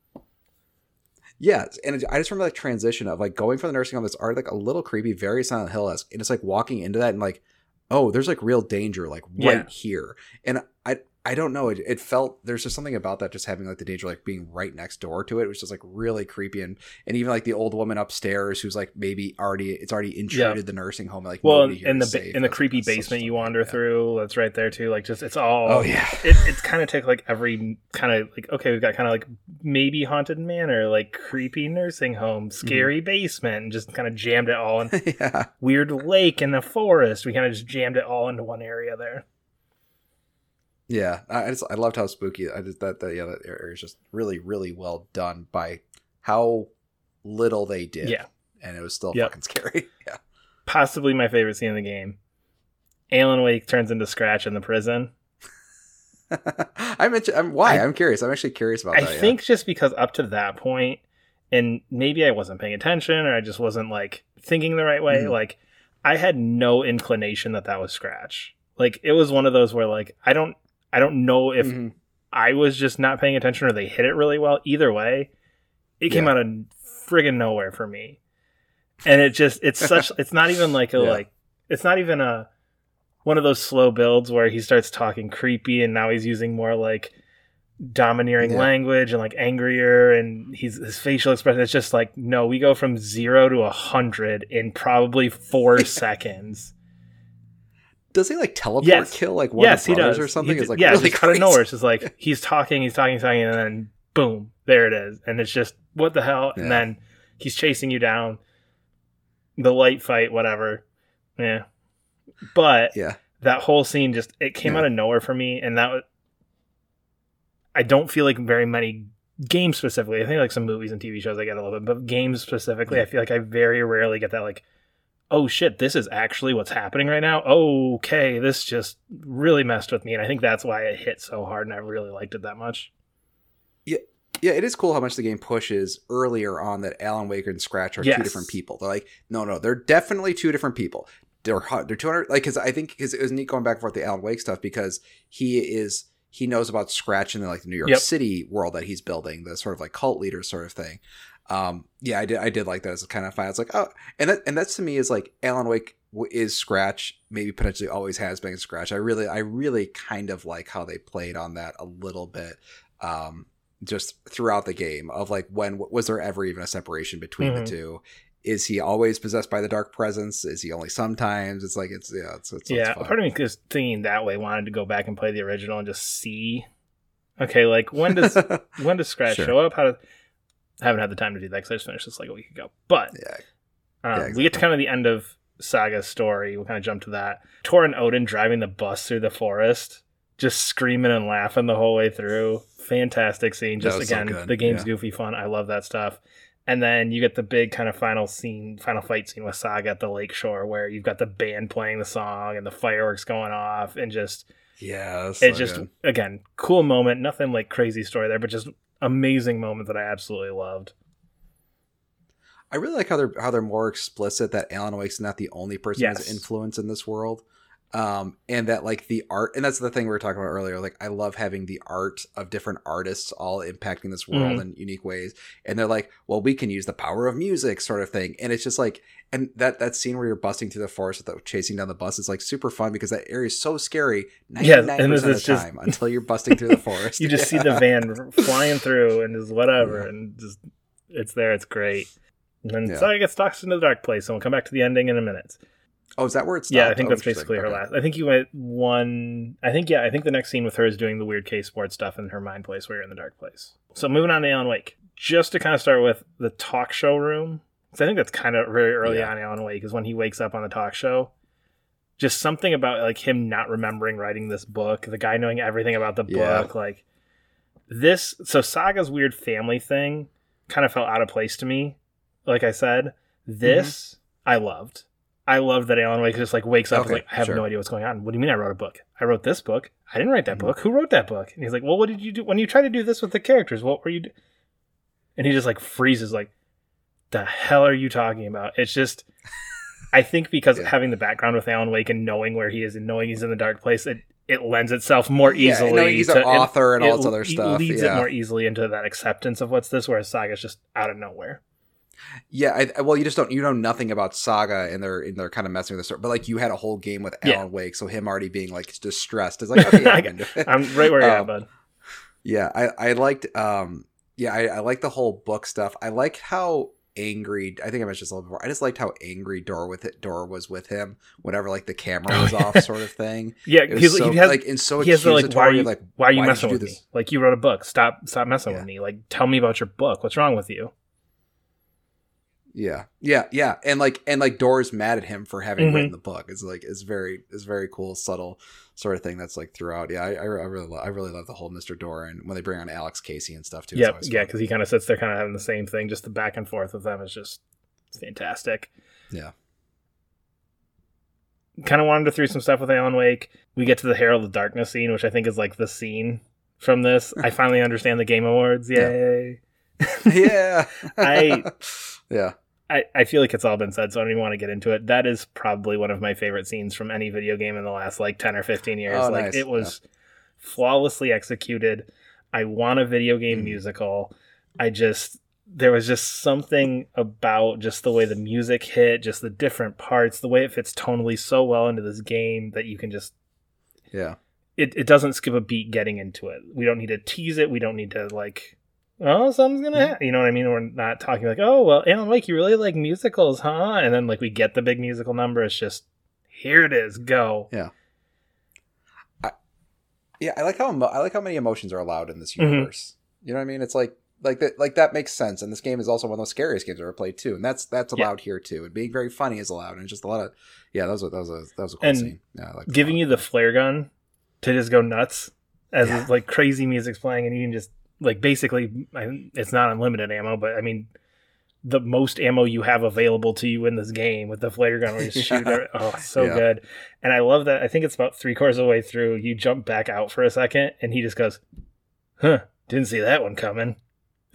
Yeah. And I just remember like transition of like going from the nursing home that's already like a little creepy, very Silent Hill-esque, and it's like walking into that and like, oh, there's like real danger like right here. And I don't know. It felt, there's just something about that, just having like the danger like being right next door to it. It was just like really creepy, and even like the old woman upstairs who's like maybe already intruded the nursing home. Like in the creepy basement you wander through, that's right there too. Like just it's all it's kind of took like every kind of like, okay, we've got kind of like maybe haunted manor, like creepy nursing home, scary basement, and just kind of jammed it all in weird lake in the forest. We kind of just jammed it all into one area there. Yeah, I loved how spooky. That area is just really, really well done by how little they did. Yeah, and it was still fucking scary. Yeah, possibly my favorite scene in the game. Alan Wake turns into Scratch in the prison. Why? I'm curious. I'm actually curious about that. I think just because up to that point, and maybe I wasn't paying attention, or I just wasn't like thinking the right way. Mm-hmm. Like I had no inclination that was Scratch. Like it was one of those where like I don't know if I was just not paying attention or they hit it really well. Either way, it came out of friggin' nowhere for me. And it's not even like it's not even one of those slow builds where he starts talking creepy and now he's using more like domineering language and like angrier, and his facial expression. It's just like, no, we go from 0 to 100 in probably 4 seconds. Does he like teleport kill like one of the brothers or something? It's like really out of nowhere. It's just like he's talking, and then boom, there it is. And it's just, what the hell? Yeah. And then he's chasing you down. The light fight, whatever. Yeah. But that whole scene just, it came out of nowhere for me. And I don't feel like very many games specifically. I think like some movies and TV shows I get a little bit, but games specifically, I feel like I very rarely get that like, oh shit, this is actually what's happening right now. Okay, this just really messed with me. And I think that's why it hit so hard, and I really liked it that much. Yeah, it is cool how much the game pushes earlier on that Alan Wake and Scratch are two different people. They're like, no, they're definitely two different people. they're 200, like, because I think because it was neat going back and forth the Alan Wake stuff, because he knows about Scratch and like the New York City world that he's building, the sort of like cult leader sort of thing. I did like that. It's kind of fun. It's like, oh, and that's to me is like Alan Wake is Scratch, maybe potentially always has been Scratch. I really kind of like how they played on that a little bit, just throughout the game of like, when was there ever even a separation between the two? Is he always possessed by the dark presence? Is he only sometimes? It's like, it's fun. Part of me is thinking that way, wanted to go back and play the original and just see, okay, like when does Scratch show up? I haven't had the time to do that because I just finished this like a week ago. But exactly. We get to kind of the end of Saga's story. We'll kind of jump to that. Tor and Odin driving the bus through the forest, just screaming and laughing the whole way through. Fantastic scene. Just again, so the game's goofy fun. I love that stuff. And then you get the big kind of final fight scene with Saga at the lakeshore, where you've got the band playing the song and the fireworks going off, and just good. Again, cool moment. Nothing like crazy story there, but just amazing moment that I absolutely loved. I really like how they're more explicit that Alan Wake's not the only person who has influence in this world. And that like the art, and that's the thing we were talking about earlier, like I love having the art of different artists all impacting this world in unique ways. And they're like, well, we can use the power of music sort of thing. And it's just like, and that scene where you're busting through the forest without chasing down the bus is like super fun, because that area is so scary 99% of the time until you're busting through the forest. You just see the van flying through and just whatever, and just it's there, it's great. And then Saga gets tossed into the dark place, and we'll come back to the ending in a minute. Oh, is that where it's? Yeah, I think that's basically her last. I think you went one. I think the next scene with her is doing the weird K Sports stuff in her mind place, where you're in the dark place. So moving on to Alan Wake, just to kind of start with the talk show room, because I think that's kind of very early on Alan Wake is when he wakes up on the talk show. Just something about like him not remembering writing this book, the guy knowing everything about the book, like this. So Saga's weird family thing kind of felt out of place to me. Like I said, this I loved. I love that Alan Wake just like wakes up and like, I have no idea what's going on. What do you mean I wrote a book? I wrote this book. I didn't write that book. Who wrote that book? And he's like, well, what did you do? When you try to do this with the characters, what were you doing? And he just like freezes like, the hell are you talking about? It's just, I think because having the background with Alan Wake and knowing where he is and knowing he's in the dark place, it lends itself more easily. Yeah, he's an author and all this other stuff. It leads it more easily into that acceptance of what's this, whereas Saga's just out of nowhere. Yeah, you know nothing about Saga, and they're kind of messing with the story. But like you had a whole game with Alan Wake, so him already being like distressed is like, okay, I'm right where you're at, bud. Yeah, I liked I liked the whole book stuff. I liked how angry, I think I mentioned this a little before, I just liked how angry Dora was with him whenever like the camera was off, sort of thing. Yeah, he has accusatory, like, why are you messing with me? Like, you wrote a book, stop messing with me. Like, tell me about your book. What's wrong with you? Yeah. And like Dora's mad at him for having written the book. It's very cool, subtle sort of thing that's like throughout. Yeah, I really love the whole Mr. Dora, and when they bring on Alex Casey and stuff too. Yeah, because he kind of sits there kind of having the same thing, just the back and forth with them is just fantastic. Yeah. Kind of wanted to throw some stuff with Alan Wake. We get to the Herald of Darkness scene, which I think is like the scene from this. I finally understand the Game Awards. Yay. Yeah. I feel like it's all been said, so I don't even want to get into it. That is probably one of my favorite scenes from any video game in the last like 10 or 15 years. Oh, like nice. It was flawlessly executed. I want a video game musical. There was just something about just the way the music hit, just the different parts, the way it fits tonally so well into this game that you can just... Yeah. It doesn't skip a beat getting into it. We don't need to tease it. We don't need to like... Oh, something's gonna happen. You know what I mean? We're not talking like, oh, well, Alan Wake, you really like musicals, huh? And then like we get the big musical number. It's just, here it is, go. Yeah. I like how many emotions are allowed in this universe. You know what I mean? It's like that makes sense. And this game is also one of the scariest games I've ever played too. And that's allowed here too. And being very funny is allowed. And just a lot of that was a cool scene. Yeah, I giving you the flare gun to just go nuts as like crazy music's playing, and you can just. Like, basically, it's not unlimited ammo, but, I mean, the most ammo you have available to you in this game with the flare gun where you shoot it. Oh, so good. And I love that. I think it's about 3/4 of the way through. You jump back out for a second, and he just goes, huh, didn't see that one coming.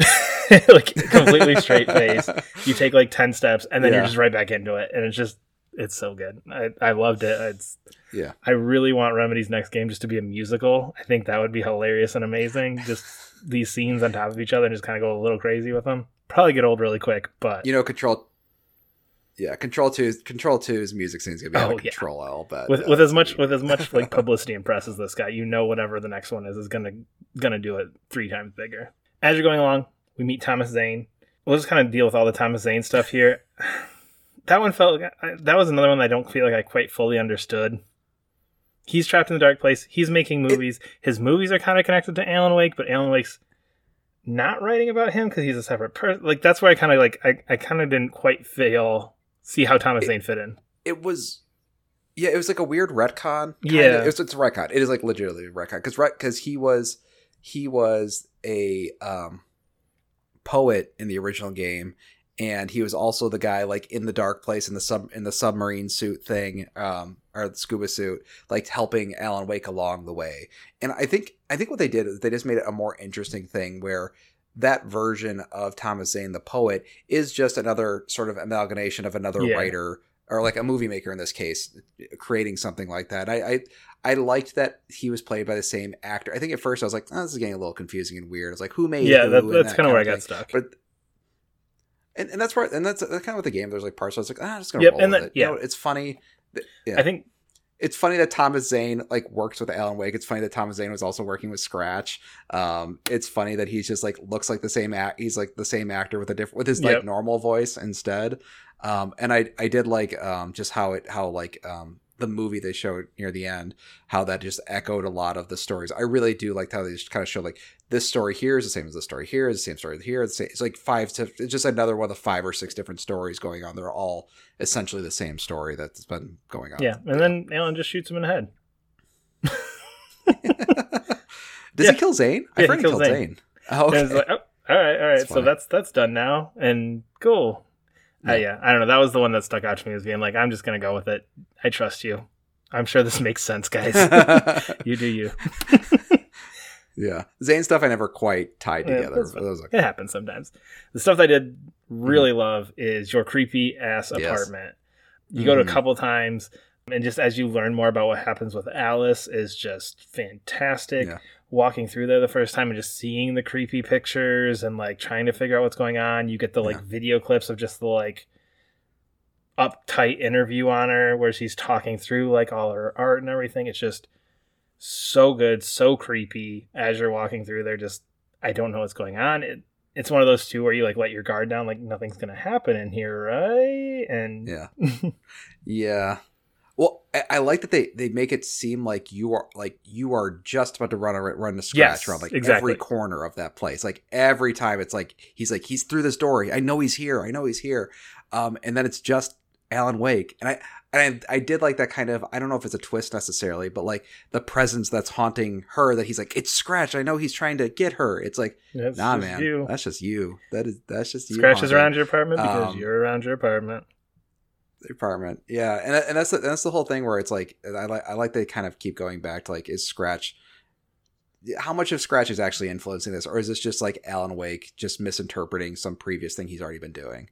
Like, completely straight face. You take, like, 10 steps, and then you're just right back into it. And it's just It's so good. I loved it. Yeah. I really want Remedy's next game just to be a musical. I think that would be hilarious and amazing. Just these scenes on top of each other and just kind of go a little crazy with them. Probably get old really quick, but Control 2's music scene's gonna be out of control. I'll bet with as much like publicity and press as this guy, whatever the next one is gonna do it 3 times bigger. As you're going along, we meet Thomas Zane. We'll just kind of deal with all the Thomas Zane stuff here. That one that was another one that I don't feel like I quite fully understood. He's trapped in the dark place. He's making movies. His movies are kind of connected to Alan Wake, but Alan Wake's not writing about him because he's a separate person. Like, that's where I kind of I kind of didn't quite see how Thomas Zane fit in. It was like a weird retcon. Yeah, it's a retcon. It is like legitimately a retcon because he was a poet in the original game. And he was also the guy like in the dark place in the submarine suit thing, or the scuba suit, like helping Alan Wake along the way. And I think what they did is they just made it a more interesting thing where that version of Thomas Zane the poet is just another sort of amalgamation of another writer or like a movie maker in this case, creating something like that. I liked that he was played by the same actor. I think at first I was like, this is getting a little confusing and weird. It's like, who made who? That's kind of where I got stuck. But And that's kind of what the game. There's like parts where I was like, I'm just gonna roll with it. Yeah, it's funny. I think it's funny that Thomas Zane like works with Alan Wake. It's funny that Thomas Zane was also working with Scratch. It's funny that he's just like looks like the same he's like the same actor with his like normal voice instead. And I did like just how the movie they showed near the end, how that just echoed a lot of the stories. I really do like how they just kind of show like this story here is the same as the story here, is the same story here. It's like it's just another one of the 5 or 6 different stories going on. They're all essentially the same story that's been going on. Yeah, and then Alan just shoots him in the head. Does he kill Zane? I heard he killed Zane. Oh, okay. Like, all right. So that's done now, and cool. Yeah. I don't know. That was the one that stuck out to me as being like, I'm just going to go with it. I trust you. I'm sure this makes sense, guys. You do you. Yeah. Zane stuff I never quite tied together. It happens sometimes. The stuff I did really love is your creepy ass apartment. You go to a couple times, and just as you learn more about what happens with Alice is just fantastic. Yeah. Walking through there the first time and just seeing the creepy pictures and like trying to figure out what's going on. You get the like video clips of just the like uptight interview on her where she's talking through like all her art and everything. It's just so good, so creepy as you're walking through there. Just, I don't know what's going on. It's one of those two where you like let your guard down, like nothing's going to happen in here, right? And yeah. Well, I like that they make it seem like you are just about to run the Scratch around like every corner of that place. Like every time it's like he's through this door. I know he's here. And then it's just Alan Wake. And I did like that kind of, I don't know if it's a twist necessarily, but like the presence that's haunting her, that he's like, it's Scratch. I know he's trying to get her. It's like, nah, man, that's just you. That's just you. Scratch is around your apartment because you're around your apartment. Apartment, yeah, and that's the whole thing where it's like I like they kind of keep going back to like, is Scratch, how much of Scratch is actually influencing this, or is this just like Alan Wake just misinterpreting some previous thing he's already been doing?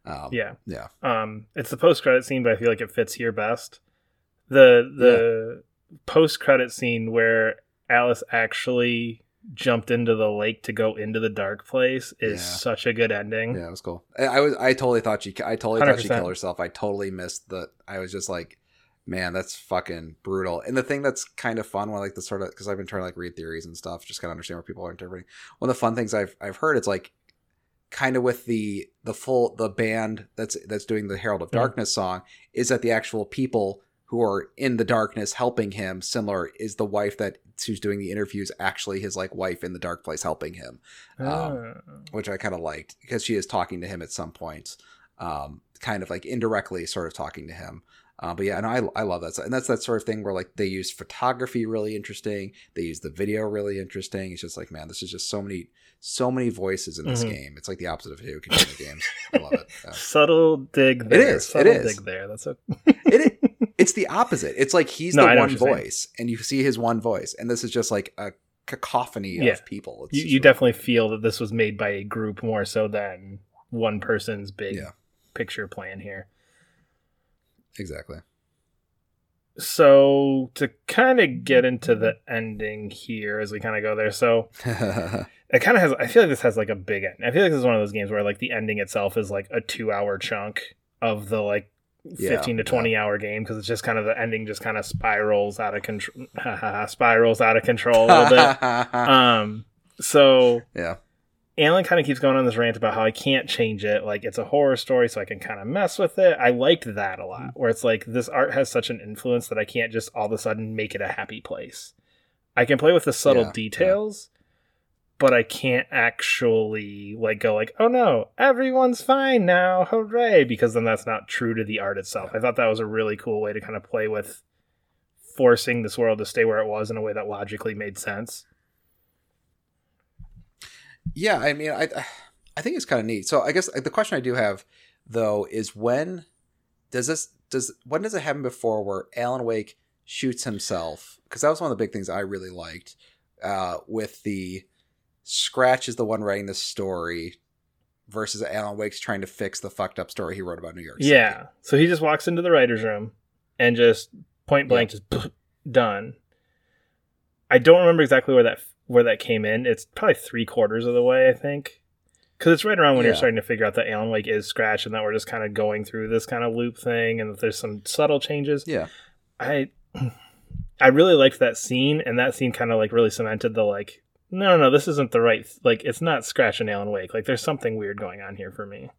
It's the post-credit scene, but I feel like it fits here best. The post-credit scene where Alice actually jumped into the lake to go into the dark place is such a good ending. Yeah, it was cool. I totally thought she killed herself. I totally missed that. I was just like, man, that's fucking brutal. And the thing that's kind of fun, when like the sort of, because I've been trying to like read theories and stuff, just kind of understand where people are interpreting. One of the fun things I've heard, it's like kind of with the band that's doing the Herald of Darkness song, is that the actual people who are in the darkness helping him, similar, is the wife who's doing the interviews actually his like wife in the dark place helping him, which I kind of liked, because she is talking to him at some points, kind of like indirectly sort of talking to him. But yeah, and I love that. And that's that sort of thing where like they use photography really interesting. They use the video really interesting. It's just like, man, this is just so many voices in this game. It's like the opposite of Hideo Kojima games. I love it. Subtle dig there. It is. Dig there. That's It's the opposite. It's like he's the one voice, and you see his one voice, and this is just like a cacophony of people. You definitely feel that this was made by a group more so than one person's big picture plan here. Exactly. So to kind of get into the ending here as we kind of go there, so it kind of has, I feel like this has like a big end. I feel like this is one of those games where like the ending itself is like a 2-hour chunk of the like 15 to 20 hour game, because it's just kind of the ending just kind of spirals out of control a little bit. So yeah. Alan kind of keeps going on this rant about how I can't change it. Like, it's a horror story, so I can kind of mess with it. I liked that a lot, where it's like, this art has such an influence that I can't just all of a sudden make it a happy place. I can play with the subtle details, but I can't actually like go like, oh no, everyone's fine now, hooray, because then that's not true to the art itself. I thought that was a really cool way to kind of play with forcing this world to stay where it was in a way that logically made sense. Yeah, I mean, I think it's kind of neat. So I guess the question I do have, though, is when does it happen before where Alan Wake shoots himself? Because that was one of the big things I really liked with the Scratch is the one writing the story versus Alan Wake's trying to fix the fucked up story he wrote about New York City. Yeah, so he just walks into the writer's room and just point blank, just done. I don't remember exactly where that came in. It's probably 3/4 of the way, I think, because it's right around when you're starting to figure out that Alan Wake is Scratch and that we're just kind of going through this kind of loop thing, and that there's some subtle changes. Yeah, I really liked that scene, and that scene kind of like really cemented the like, no, this isn't the right, like, it's not Scratch and Alan Wake. Like, there's something weird going on here for me.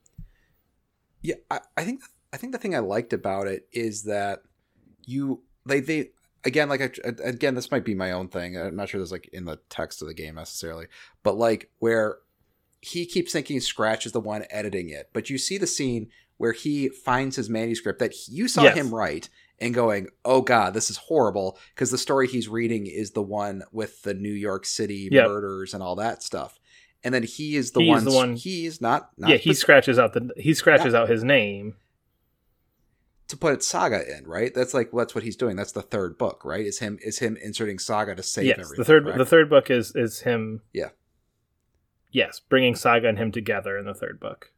Yeah, I think the thing I liked about it is that they again, like, again, this might be my own thing. I'm not sure there's like in the text of the game necessarily, but like where he keeps thinking Scratch is the one editing it, but you see the scene where he finds his manuscript that you saw him write and going, oh God, this is horrible, because the story he's reading is the one with the New York City murders and all that stuff. And then he's the one. He's not he scratches out out his name to put Saga in, right? That's what he's doing. That's the third book, right? Is him inserting Saga to save everything. The third book is him. Yeah. Yes, bringing Saga and him together in the third book.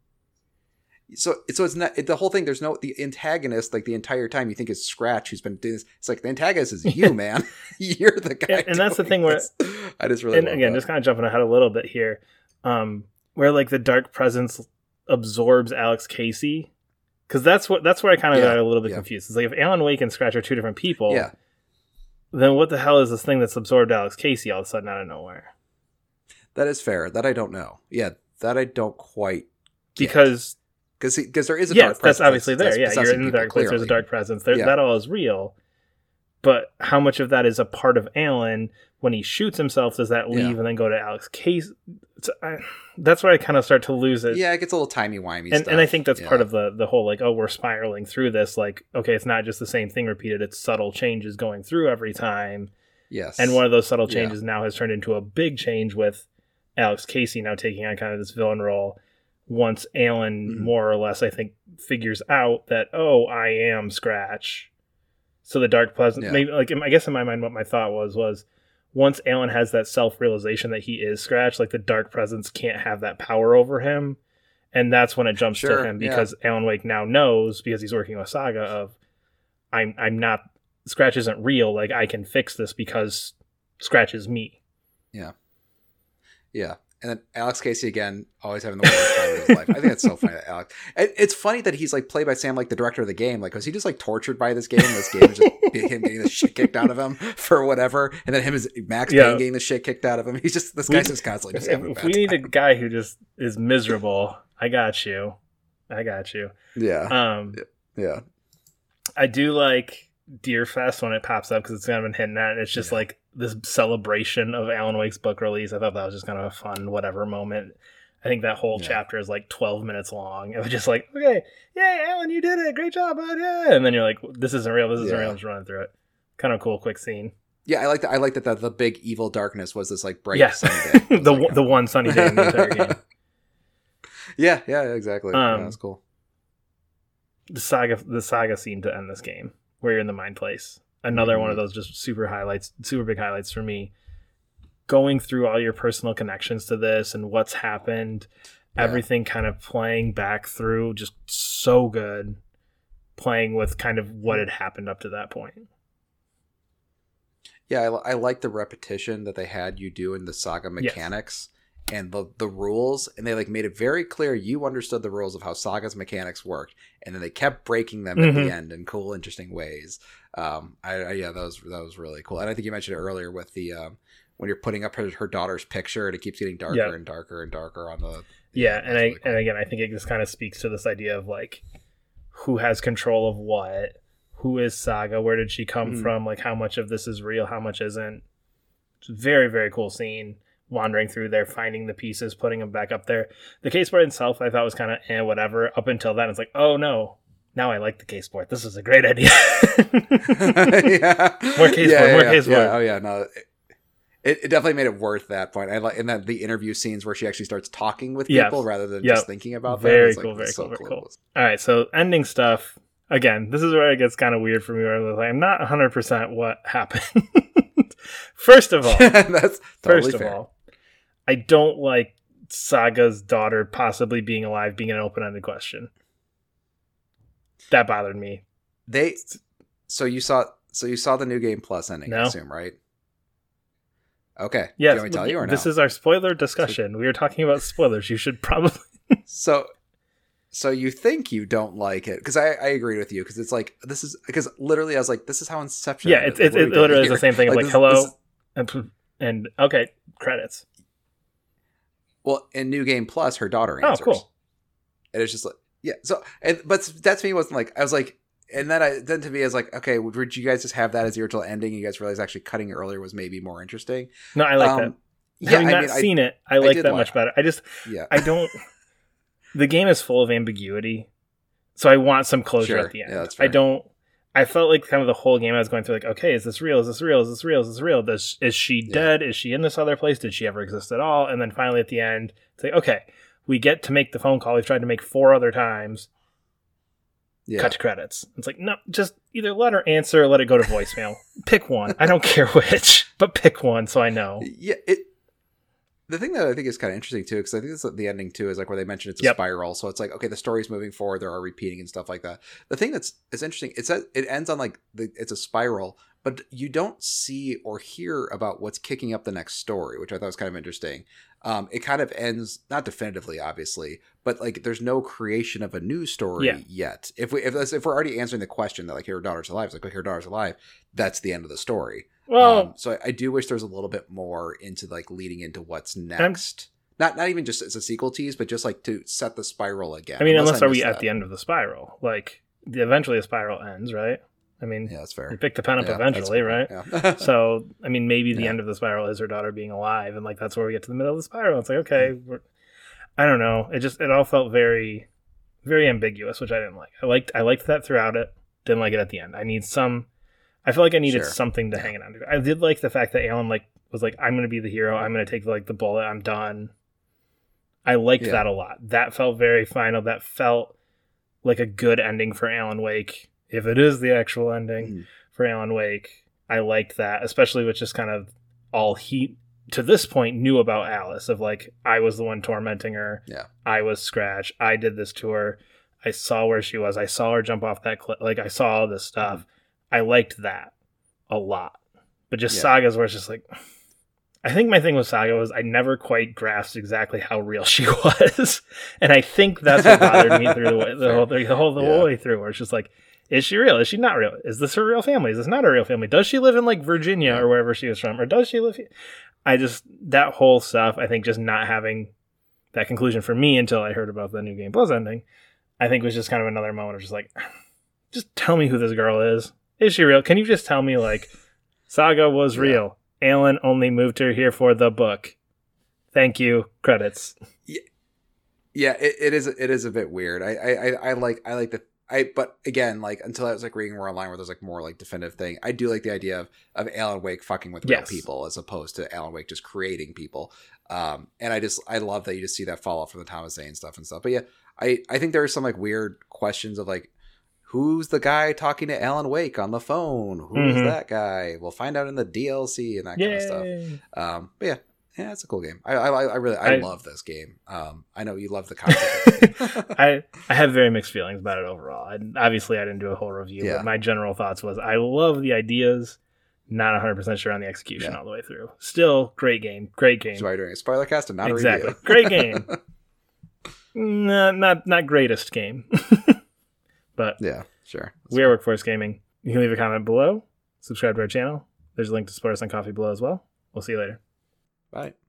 So it's not the whole thing. There's the antagonist, like the entire time you think it's Scratch who's been doing this. It's like the antagonist is you, man. You're the guy. And that's the thing where I just really, and again, that. Just kind of jumping ahead a little bit here, where like the dark presence absorbs Alex Casey. Because that's where I kind of got a little bit confused. It's like, if Alan Wake and Scratch are two different people, then what the hell is this thing that's absorbed Alex Casey all of a sudden out of nowhere? That is fair. That I don't know. Yeah, that I don't quite get. Because there is a dark presence. That's obviously there. Yeah, you're in the dark place. There's a dark presence. That all is real. But how much of that is a part of Alan? When he shoots himself, does that leave and then go to Alex Casey? That's where I kind of start to lose it. Yeah, it gets a little timey-wimey stuff. And I think that's part of the whole, like, oh, we're spiraling through this. Like, okay, it's not just the same thing repeated. It's subtle changes going through every time. Yes. And one of those subtle changes now has turned into a big change with Alex Casey now taking on kind of this villain role. Once Alan, more or less, I think, figures out that, oh, I am Scratch. So the dark presence, maybe, like, I guess in my mind, what my thought was once Alan has that self-realization that he is Scratch, like, the dark presence can't have that power over him. And that's when it jumps to him, because Alan Wake now knows, because he's working with Saga, of I'm not, Scratch isn't real, like, I can fix this because Scratch is me. Yeah. Yeah. And then Alex Casey, again, always having the worst time of his life. I think that's so funny, Alex. It's funny that he's like played by Sam, like the director of the game. Like, was he just like tortured by this game? This game is just him getting the shit kicked out of him for whatever. And then him as Max Payne getting the shit kicked out of him. He's just, this guy's just constantly just having a bad time. We need a guy who just is miserable. I got you. Yeah. Yeah. I do like Deerfest when it pops up, because it's kind of been hitting at, and it's just like this celebration of Alan Wake's book release. I thought that was just kind of a fun whatever moment. I think that whole chapter is like 12 minutes long. It was just like, okay, yay, Alan, you did it, great job, bud, yeah. And then you're like, this isn't real, I'm just running through it. Kind of cool, quick scene. Yeah, I like that the big evil darkness was this like bright sunny day. the one sunny day in the entire game. Yeah, exactly. That's cool. The saga scene to end this game, where you're in the Mind Place. Another one of those just super big highlights for me. Going through all your personal connections to this and what's happened, everything kind of playing back through, just so good. playing with kind of what had happened up to that point. Yeah, I like the repetition that they had you do in the Saga mechanics and the rules, and they like made it very clear you understood the rules of how Saga's mechanics worked, and then they kept breaking them at the end in cool, interesting ways. That was really cool. And I think you mentioned it earlier with the when you're putting up her daughter's picture, and it keeps getting darker and darker and darker on the and again, I think it just kind of speaks to this idea of like who has control of what. Who is Saga? Where did she come from? Like, how much of this is real? How much isn't? It's a very, very cool scene. Wandering through there, finding the pieces, putting them back up there. The case board itself, I thought was kind of whatever. Up until then, it's like, oh no, now I like the case board. This is a great idea. More case board. Oh yeah, no. It definitely made it worth that point. I like in that the interview scenes where she actually starts talking with people rather than just thinking about them. Very cool. All right, so ending stuff. Again, this is where it gets kind of weird for me. Where I'm not 100% what happened. First of all, that's totally fair. I don't like Saga's daughter possibly being alive being an open-ended question. That bothered me. So you saw the New Game Plus ending, I assume, right? Okay. Yes. Do you want me to tell you or no? This is our spoiler discussion. We were talking about spoilers. You should probably. So you think you don't like it because I agree with you because it's like this is because literally I was like this is how Inception. Yeah, it literally is the same thing. Like hello, and okay, credits. Well, in New Game Plus, her daughter answers. Oh, cool. And it's just like So, but that to me wasn't like I was like, and then to me I was like, okay, would you guys just have that as the original ending? You guys realize actually cutting it earlier was maybe more interesting. No, I like that. Having not seen it, I like that much better. I don't. The game is full of ambiguity, so I want some closure at the end. Yeah, that's fair. I felt like kind of the whole game I was going through, like, okay, is this real? Is this real? Is this real? Is this real? Is she dead? Is she in this other place? Did she ever exist at all? And then finally at the end, it's like, okay, we get to make the phone call. We've tried to make 4 other times. Yeah. Cut to credits. It's like, no, just either let her answer or let it go to voicemail. Pick one. I don't care which, but pick one so I know. Yeah, the thing that I think is kind of interesting too, because I think this, the ending too is like where they mention it's a spiral. So it's like, okay, the story's moving forward, there are repeating and stuff like that. The thing it's interesting, it ends on like it's a spiral, but you don't see or hear about what's kicking up the next story, which I thought was kind of interesting. It kind of ends not definitively, obviously, but like there's no creation of a new story yet. If we're already answering the question that like her daughter's alive, it's like, okay, her daughter's alive, that's the end of the story. Well, so I do wish there's a little bit more into like leading into what's next. Not even just as a sequel tease, but just like to set the spiral again. I mean, unless are we at the end of the spiral? Like eventually the spiral ends, right? I mean, yeah, that's fair. You pick the pen up eventually, right? Yeah. So, I mean, maybe the end of the spiral is her daughter being alive, and like that's where we get to the middle of the spiral. It's like, okay, I don't know. It all felt very, very ambiguous, which I didn't like. I liked that throughout it. Didn't like it at the end. I feel like I needed something to hang it on to. I did like the fact that Alan was like, I'm going to be the hero. I'm going to take the bullet. I'm done. I liked that a lot. That felt very final. That felt like a good ending for Alan Wake. If it is the actual ending for Alan Wake, I liked that, especially with just kind of all he, to this point, knew about Alice of like, I was the one tormenting her. Yeah. I was Scratch. I did this to her. I saw where she was. I saw her jump off that cliff. Like I saw all this stuff. I liked that a lot. But just Saga's where it's just like, I think my thing with Saga was I never quite grasped exactly how real she was. And I think that's what bothered me through the whole way through, where it's just like, is she real? Is she not real? Is this her real family? Is this not her real family? Does she live in like Virginia or wherever she was from? Or does she live here? That whole stuff, I think just not having that conclusion for me until I heard about the New Game Plus ending, I think was just kind of another moment of just like, just tell me who this girl is. Is she real? Can you just tell me like Saga was real? Alan only moved her here for the book. Thank you. Credits. Yeah, it is a bit weird. But again, like until I was like reading more online where there's like more like definitive thing, I do like the idea of Alan Wake fucking with real people as opposed to Alan Wake just creating people. And I love that you just see that fall off from the Thomas Zane stuff. But yeah, I think there are some like weird questions of like, who's the guy talking to Alan Wake on the phone? Who is that guy? We'll find out in the DLC and that kind of stuff. But yeah, Yeah, it's a cool game. I love this game. I know you love the concept of the game. I have very mixed feelings about it overall. Obviously, I didn't do a whole review, Yeah. but my general thoughts was I love the ideas, not 100% sure on the execution all the way through. Still, great game. That's why you're doing a spoiler cast and not a review. Great game. Not greatest game. But yeah, sure. We are Workforce Gaming. You can leave a comment below. Subscribe to our channel. There's a link to support us on Coffee below as well. We'll see you later. Bye.